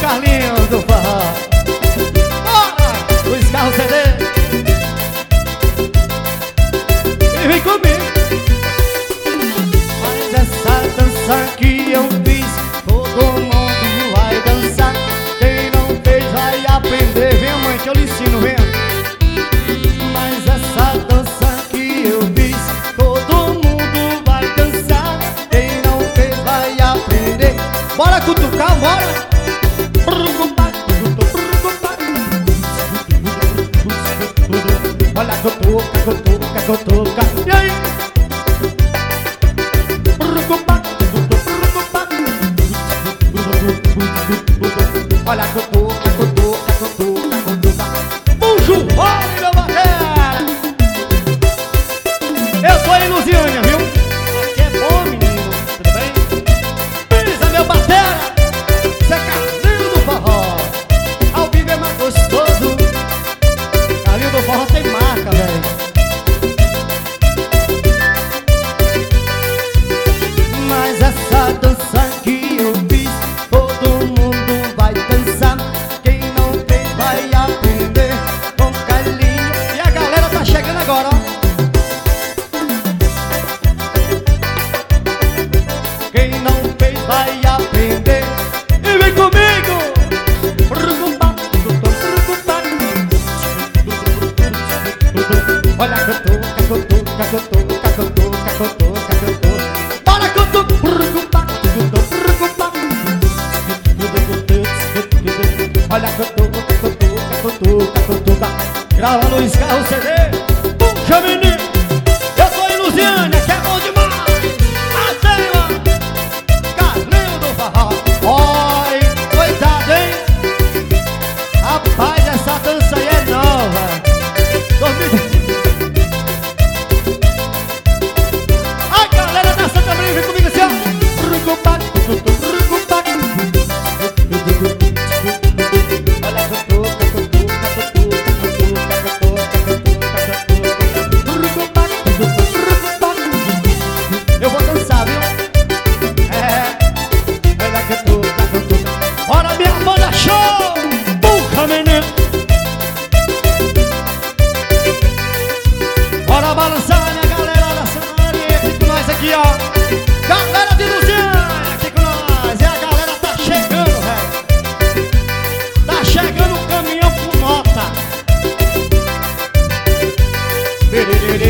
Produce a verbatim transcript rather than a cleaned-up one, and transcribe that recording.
Carlinhos do forró. Bora! Luiz Carlos C D. E vem comigo. Mas essa dança que eu fiz, todo mundo vai dançar. Quem não fez vai aprender. Vem, mãe, que eu lhe ensino, vem. Mas essa dança que eu fiz, todo mundo vai dançar. Quem não fez vai aprender. Bora cutucar, bora! Olha a cutuca, cutuca, cutuca. E aí? Olha a cutuca, cutuca, cutuca, cutuca. Puxa o rolo, meu batera. Eu sou em Lusiânia, viu? Aqui é bom, menino. Tudo bem? Pisa, meu batera. Você é Carlinho do forró. Ao vivo é mais gostoso. Carlinho do forró tem marca, velho. Mas essa dança que eu fiz, todo mundo vai dançar. Quem não fez vai aprender com Carlinho. E a galera tá chegando agora, ó. Quem não fez vai aprender. E vem comigo. Olha a cutuca, cutuca, cutuca, cutuca, cutuca, cutuca. Bora cutuca. Olha a cutuca, cutuca, cutuca, cutuca. Grava Luiz Carlos C D. Puxa, menino. Eu sou em Lusiânia, que é bom demais. Ateia. Carlinho do forró. Oi, coitado, hein? Rapaz, essa dança aí é nova. A galera da Santa Maria vem comigo assim, ó. Olha a cutuca, cutuca, cutuca, cutuca, cutuca, cutuca. Eu vou dançar, viu? É. Olha a cutuca, cutuca. Bora, minha banda show! Puxa, menino! Bora balançar, minha galera da Santa Maria. Aqui com nós aqui, ó. Galera de Lusiânia, aqui com nós. E a galera tá chegando, velho. Tá chegando o caminhão com nota. Bererê.